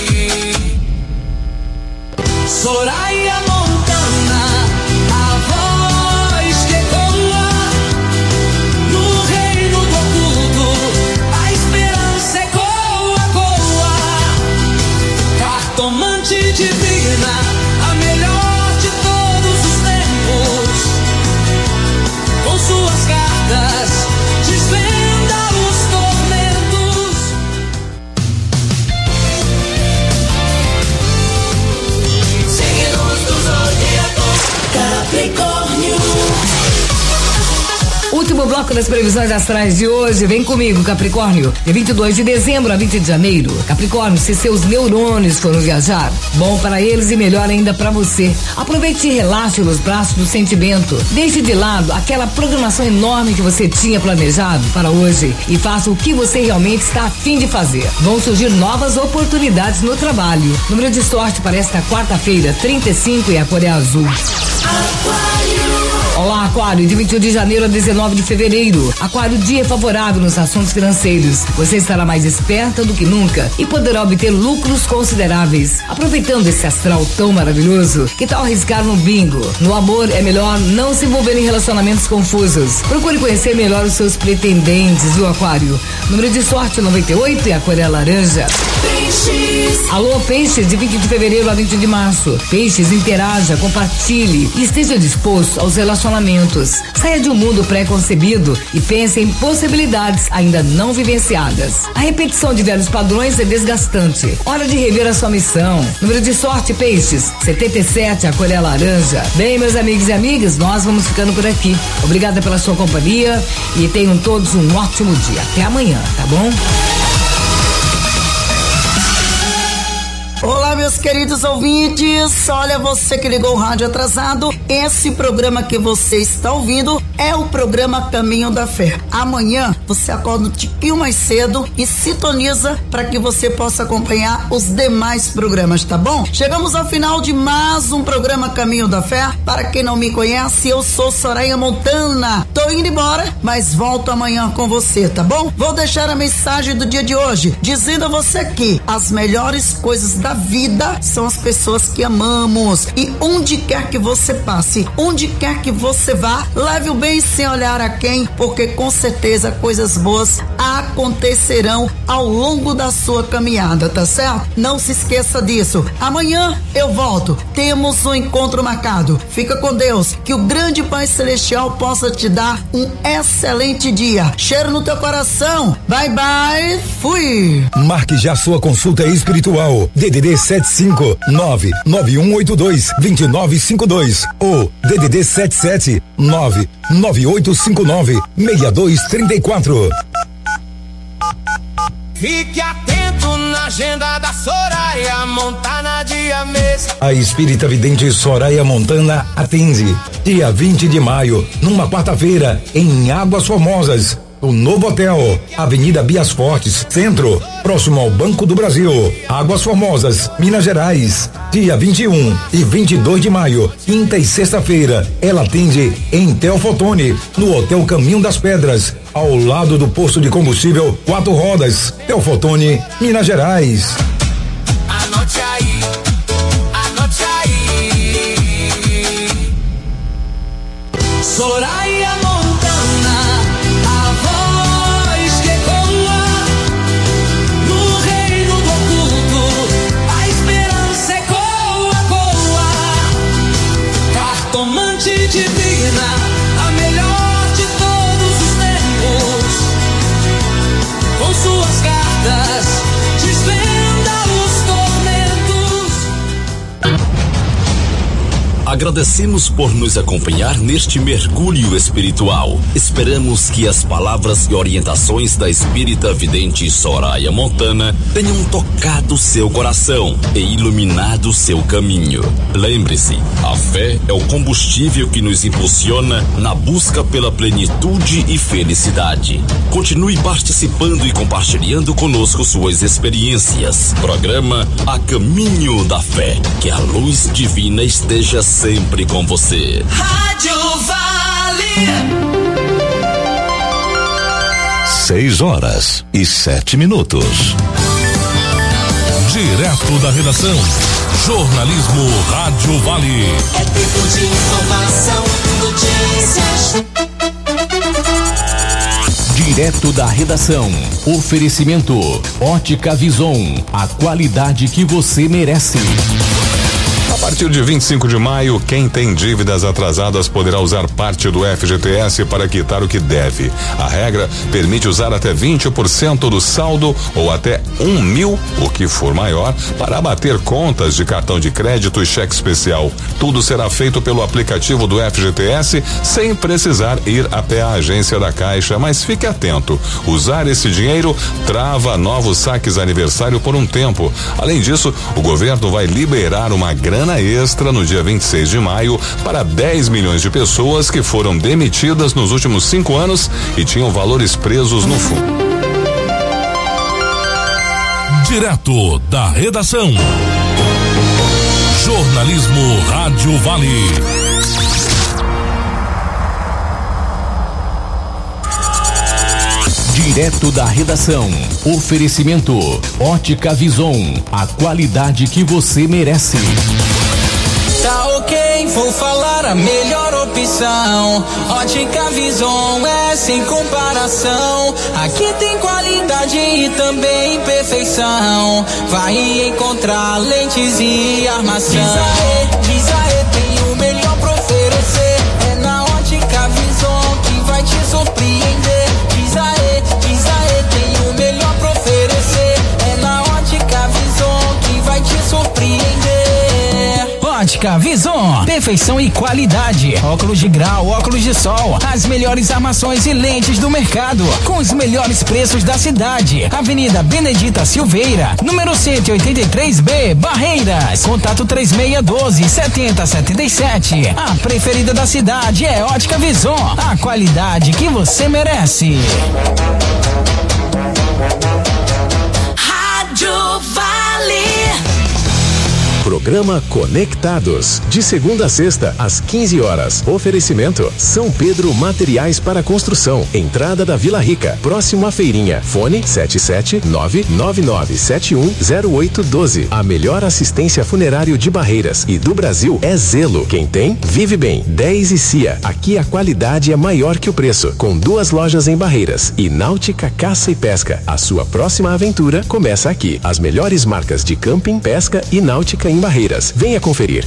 Soraya Montana, a voz que ecoa no reino do oculto, a esperança ecoa, coa. Cartomante divina, a melhor de todos os tempos. Com suas cartas, desvenda os tormentos. Signos do zodíaco, Capricórnio. Último bloco das previsões astrais de hoje. Vem comigo, Capricórnio. De vinte e dois de dezembro a vinte de janeiro. Capricórnio, se seus neurônios foram viajar, bom para eles e melhor ainda para você. Aproveite e relaxe nos braços do sentimento. Deixe de lado aquela programação enorme que você tinha planejado para hoje e faça o que você realmente está a fim de fazer. Vão surgir novas oportunidades no trabalho. Número de sorte para esta quarta-feira, trinta e cinco e a cor é azul. Olá, Aquário, de vinte e um de janeiro a dezenove de fevereiro. Aquário, dia favorável nos assuntos financeiros. Você estará mais esperta do que nunca e poderá obter lucros consideráveis. Aproveitando esse astral tão maravilhoso, que tal arriscar no bingo? No amor, é melhor não se envolver em relacionamentos confusos. Procure conhecer melhor os seus pretendentes, viu, Aquário? Número de sorte noventa e oito e a cor é laranja. Peixes. Alô, Peixes, de vinte de fevereiro a vinte de março. Peixes, interaja, compartilhe e esteja disposto aos relacionamentos. Saia de um mundo pré-concebido e pense em possibilidades ainda não vivenciadas. A repetição de velhos padrões é desgastante. Hora de rever a sua missão. Número de sorte, Peixes, setenta e sete, a cor é laranja. Bem, meus amigos e amigas, nós vamos ficando por aqui. Obrigada pela sua companhia e tenham todos um ótimo dia. Até amanhã, tá bom? Olá, meu meus queridos ouvintes, olha, você que ligou o rádio atrasado, esse programa que você está ouvindo é o programa Caminho da Fé. Amanhã você acorda um tiquinho mais cedo e sintoniza para que você possa acompanhar os demais programas, tá bom? Chegamos ao final de mais um programa Caminho da Fé. Para quem não me conhece, eu sou Soraya Montana. Tô indo embora, mas volto amanhã com você, tá bom? Vou deixar a mensagem do dia de hoje, dizendo a você que as melhores coisas da vida são as pessoas que amamos. E onde quer que você passe, onde quer que você vá, leve o bem sem olhar a quem, porque com certeza coisas boas acontecerão ao longo da sua caminhada, tá certo? Não se esqueça disso. Amanhã eu volto. Temos um encontro marcado. Fica com Deus. Que o grande Pai Celestial possa te dar um excelente dia. Cheiro no teu coração. Bye, bye. Fui. Marque já sua consulta espiritual. D D D sete cinco nove nove um oito dois dois nove cinco dois ou D D D sete sete nove nove oito cinco nove seis dois três quatro. Fique atento na agenda da Soraya Montana dia mês. A espírita vidente Soraya Montana atende dia vinte de maio, numa quarta-feira, em Águas Formosas. O novo hotel, Avenida Bias Fortes, Centro, próximo ao Banco do Brasil. Águas Formosas, Minas Gerais. Dia vinte e um e vinte e dois de maio, quinta e sexta-feira, ela atende em Teofotone, no Hotel Caminho das Pedras, ao lado do posto de combustível Quatro Rodas, Teofotone, Minas Gerais. Anote aí, anote aí. Soraya Montana, a voz que ecoa no reino do oculto, a esperança ecoa, ecoa. Cartomante divina, a melhor de todos os tempos, com suas cartas desvenda os tormentos. Agradecemos por nos acompanhar neste mergulho espiritual. Esperamos que as palavras e orientações da espírita vidente Soraya Montana tenham tocado seu coração e iluminado seu caminho. Lembre-se, a fé é o combustível que nos impulsiona na busca pela plenitude e felicidade. Continue participando e compartilhando conosco suas experiências. Programa A Caminho da Fé. Que a luz divina esteja sempre com você. Rádio Vale. Seis horas e sete minutos. Direto da redação, jornalismo Rádio Vale. É tempo de informação, notícias. Direto da redação, oferecimento Ótica Vison, a qualidade que você merece. A partir de vinte e cinco de maio, quem tem dívidas atrasadas poderá usar parte do F G T S para quitar o que deve. A regra permite usar até vinte por cento do saldo ou até um mil, o que for maior, para abater contas de cartão de crédito e cheque especial. Tudo será feito pelo aplicativo do F G T S sem precisar ir até a agência da Caixa, mas fique atento. Usar esse dinheiro trava novos saques aniversário por um tempo. Além disso, o governo vai liberar uma grana extra no dia vinte e seis de maio para dez milhões de pessoas que foram demitidas nos últimos cinco anos e tinham valores presos no fundo. Direto da redação, jornalismo Rádio Vale. Direto da redação, oferecimento Ótica Vison, a qualidade que você merece. Tá ok, vou falar a melhor opção. Ótica Vison é sem comparação. Aqui tem qualidade e também perfeição. Vai encontrar lentes e armação. Diz aê, diz aê, tem o melhor pra oferecer. É na Ótica Vison que vai te surpreender. Diz aê, diz aê, tem o melhor pra oferecer. É na Ótica Vison que vai te surpreender. Ótica Vison, perfeição e qualidade. Óculos de grau, óculos de sol, as melhores armações e lentes do mercado, com os melhores preços da cidade. Avenida Benedita Silveira, número cento e oitenta e três B, Barreiras. Contato três seis um dois, sete zero sete sete. A preferida da cidade é Ótica Vison, a qualidade que você merece. Rádio Vale. Programa Conectados, de segunda a sexta, às quinze horas. Oferecimento São Pedro Materiais para Construção, entrada da Vila Rica, próximo à feirinha. Fone sete sete nove nove nove sete um zero oito um dois. A melhor assistência funerário de Barreiras e do Brasil é Zelo. Quem tem, vive bem. dez e Cia. Aqui a qualidade é maior que o preço. Com duas lojas em Barreiras e Náutica Caça e Pesca. A sua próxima aventura começa aqui. As melhores marcas de camping, pesca e náutica em Barreiras. Venha conferir.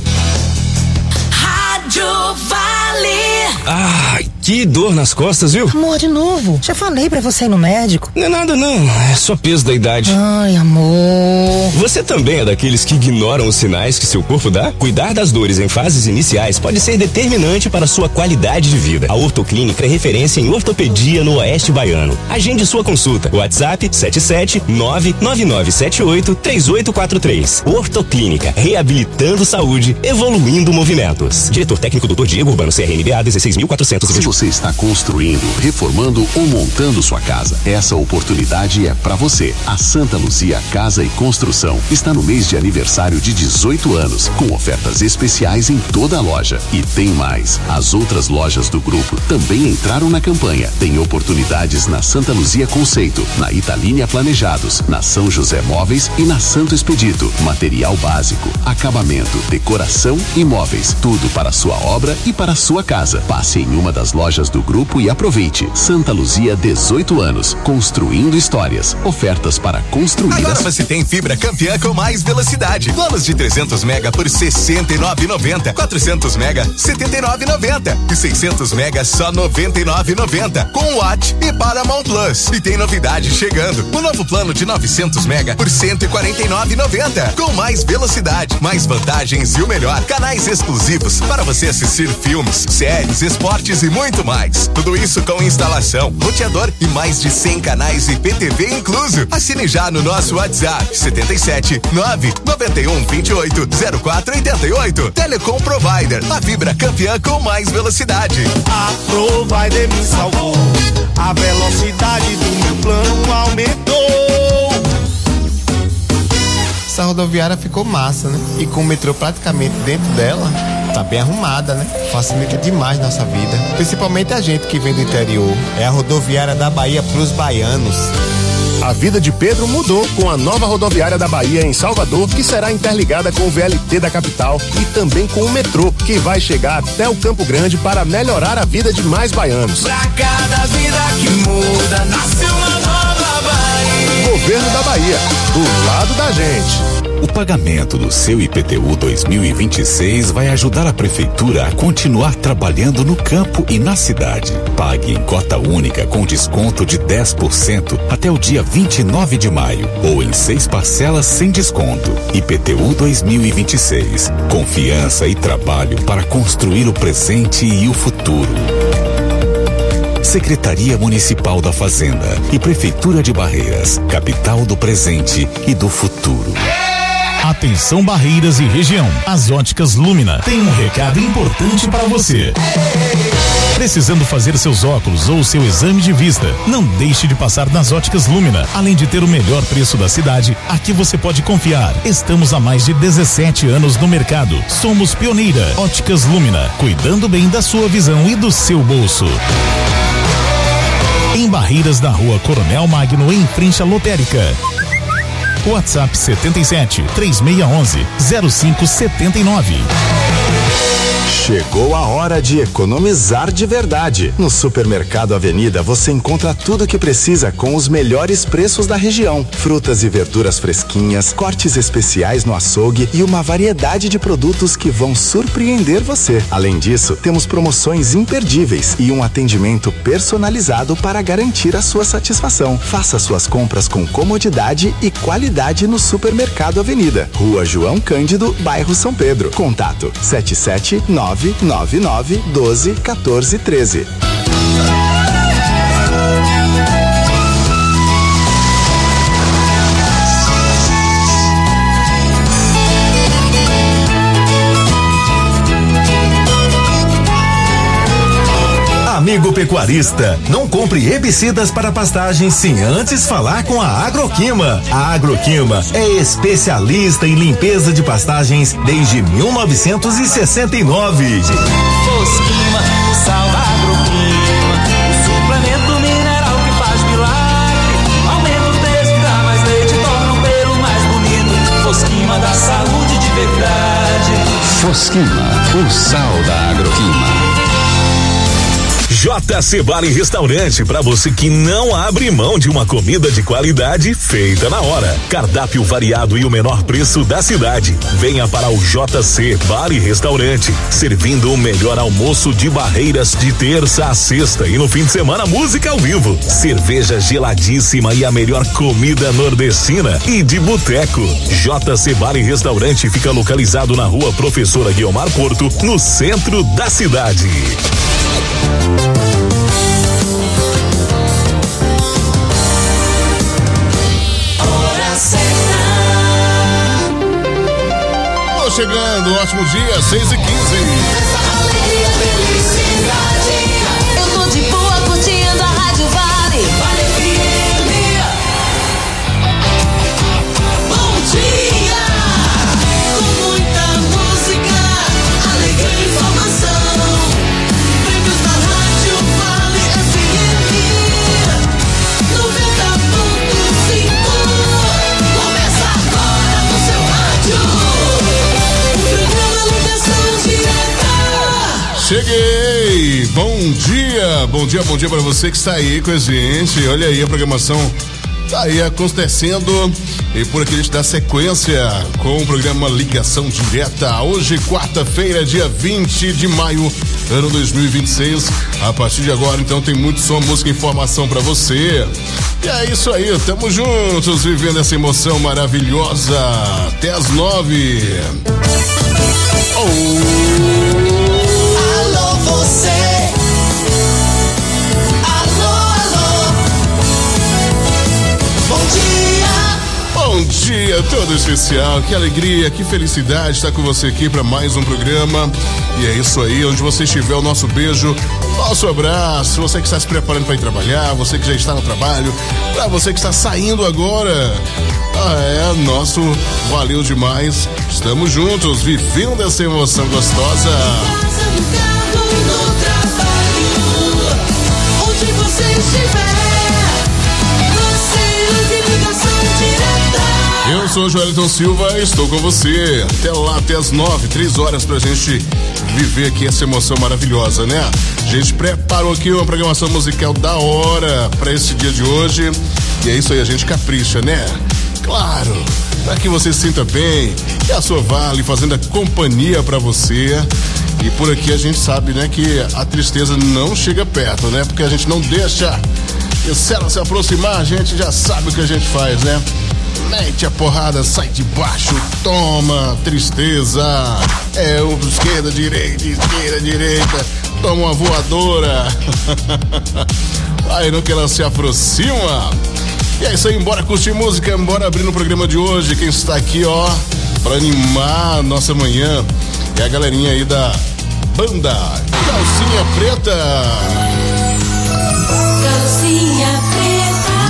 Rádio Vale. Ai, que dor nas costas, viu? Amor, de novo. Já falei pra você ir no médico. Não é nada não, é só peso da idade. Ai, amor. Você também é daqueles que ignoram os sinais que seu corpo dá? Cuidar das dores em fases iniciais pode ser determinante para sua qualidade de vida. A Ortoclínica é referência em ortopedia no Oeste Baiano. Agende sua consulta. WhatsApp sete sete nove nove nove sete oito três oito quatro três. Ortoclínica, reabilitando saúde, evoluindo movimentos. Diretor técnico doutor Diego Urbano, C R N B A dezesseis mil quatrocentos e vinte. Se você está construindo, reformando ou montando sua casa, essa oportunidade é para você. A Santa Luzia Casa e Construção está no mês de aniversário de dezoito anos, com ofertas especiais em toda a loja. E tem mais, as outras lojas do grupo também entraram na campanha. Tem oportunidades na Santa Luzia Conceito, na Italínia Planejados, na São José Móveis e na Santo Expedito. Material básico, acabamento, decoração e móveis, tudo para sua obra e para sua casa. Passe em uma das lojas do grupo e aproveite. Santa Luzia, dezoito anos, construindo histórias. Ofertas para construir. Agora as... você tem fibra campeã com mais velocidade. Planos de trezentos mega por sessenta e nove reais e noventa centavos, quatrocentos mega setenta e nove reais e noventa centavos e seiscentos mega só noventa e nove reais e noventa centavos com Watt e Paramount Plus. E tem novidade chegando. O novo plano de novecentos mega por cento e quarenta e nove reais e noventa centavos com mais velocidade, mais vantagens e o melhor, canais exclusivos para você assistir filmes, séries, esportes e muito mais. Tudo isso com instalação, roteador e mais de cem canais e P T V incluso. Assine já no nosso WhatsApp setenta e sete nove nove um vinte e oito zero quatro oitenta e oito. Telecom Provider, a fibra campeã com mais velocidade. A Provider me salvou, a velocidade do meu plano aumentou. Essa rodoviária ficou massa, né? E com o metrô praticamente dentro dela, tá bem arrumada, né? Facilita demais nossa vida, principalmente a gente que vem do interior. É a rodoviária da Bahia pros baianos. A vida de Pedro mudou com a nova rodoviária da Bahia em Salvador, que será interligada com o V L T da capital e também com o metrô, que vai chegar até o Campo Grande para melhorar a vida de mais baianos. Pra cada vida que muda, nasce uma nova Bahia. Governo da Bahia, do lado da gente. O pagamento do seu I P T U dois mil e vinte e seis vai ajudar a prefeitura a continuar trabalhando no campo e na cidade. Pague em cota única com desconto de dez por cento até o dia vinte e nove de maio ou em seis parcelas sem desconto. I P T U dois mil e vinte e seis. Confiança e trabalho para construir o presente e o futuro. Secretaria Municipal da Fazenda e Prefeitura de Barreiras, capital do presente e do futuro. Atenção Barreiras e região, as óticas Lumina tem um recado importante para você. Precisando fazer seus óculos ou seu exame de vista? Não deixe de passar nas óticas Lumina. Além de ter o melhor preço da cidade, aqui você pode confiar. Estamos há mais de dezessete anos no mercado. Somos pioneira. Óticas Lumina, cuidando bem da sua visão e do seu bolso. Em Barreiras, na rua Coronel Magno, em frente à lotérica. WhatsApp setenta e sete, três seis um um, zero cinco sete nove. Chegou a hora de economizar de verdade. No Supermercado Avenida você encontra tudo o que precisa com os melhores preços da região. Frutas e verduras fresquinhas, cortes especiais no açougue e uma variedade de produtos que vão surpreender você. Além disso, temos promoções imperdíveis e um atendimento personalizado para garantir a sua satisfação. Faça suas compras com comodidade e qualidade no Supermercado Avenida. Rua João Cândido, bairro São Pedro. Contato sete sete nove nove nove doze quatorze treze. Amigo pecuarista, não compre herbicidas para pastagens sem antes falar com a Agroquima. A Agroquima é especialista em limpeza de pastagens desde mil novecentos e sessenta e nove. Fosquima, sal da Agroquima, o suplemento mineral que faz milagre. Aumenta o texto, dá mais leite, torna o pelo mais bonito. Fosquima dá saúde de verdade. Fosquima, o sal da Agroquima. J C Bar e Restaurante, para você que não abre mão de uma comida de qualidade feita na hora. Cardápio variado e o menor preço da cidade. Venha para o J C Bar e Restaurante, servindo o melhor almoço de Barreiras de terça a sexta e no fim de semana música ao vivo. Cerveja geladíssima e a melhor comida nordestina e de boteco. J C Bar e Restaurante fica localizado na Rua Professora Guiomar Porto, no centro da cidade. Tô chegando, ótimo dia, seis e quinze. Eu tô de boa curtindo a Rádio Vale. Vale F M. Bom dia, com muita música, alegria e informação. Prêmios da Rádio Vale F M noventa ponto cinco. Começa agora no seu rádio. Cheguei! Bom dia, bom dia, bom dia para você que está aí com a gente. Olha aí, a programação tá aí acontecendo e por aqui a gente dá sequência com o programa Ligação Direta. Hoje, quarta-feira, dia vinte de maio, ano dois mil e vinte e seis. A partir de agora, então, tem muito som, música e informação para você. E é isso aí, estamos juntos vivendo essa emoção maravilhosa até as nove. Oh. Você. Alô, alô. Bom dia. Bom dia, todo especial. Que alegria, que felicidade estar com você aqui para mais um programa. E é isso aí, onde você estiver, o nosso beijo, nosso abraço. Você que está se preparando para ir trabalhar, você que já está no trabalho, para você que está saindo agora. Ah, é, nosso valeu demais. Estamos juntos, vivendo essa emoção gostosa. No trabalho, onde você estiver, você de ligação direta. Eu sou o Joelton Silva, estou com você até lá, até as nove, três horas pra gente viver aqui essa emoção maravilhosa, né? A gente preparou aqui uma programação musical da hora pra esse dia de hoje e é isso aí, a gente capricha, né? Claro, para que você se sinta bem, é a sua Vale fazendo a companhia pra você. E por aqui a gente sabe, né, que a tristeza não chega perto, né? Porque a gente não deixa. E se ela se aproximar, a gente já sabe o que a gente faz, né? Mete a porrada, sai de baixo, toma, tristeza. É, o esquerda, direita, esquerda, direita. Toma uma voadora. Aí não que ela se aproxima. E é isso aí, bora curtir música, bora abrir no programa de hoje. Quem está aqui, ó, pra animar a nossa manhã é a galerinha aí da banda Calcinha Preta. Calcinha Preta.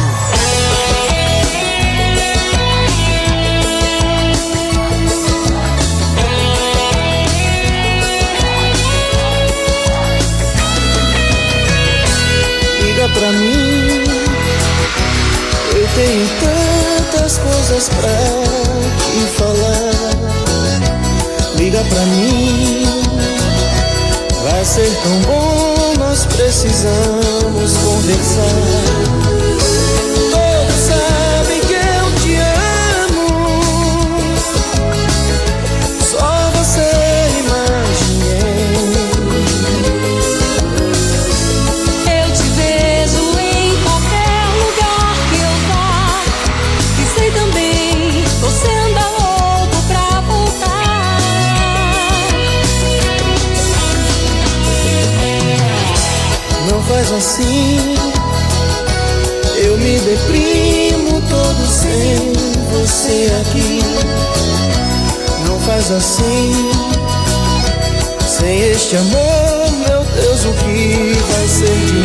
Liga pra mim, eu tenho tantas coisas pra te falar. Liga pra mim, ser tão bom, nós precisamos conversar. Todos sabem que eu te amo, só você e mais ninguém. Eu te vejo em qualquer lugar que eu vá, e sei também, você anda louco pra voltar. Não faz assim, eu me deprimo todo sem você aqui. Não faz assim, sem este amor, meu Deus, o que vai ser de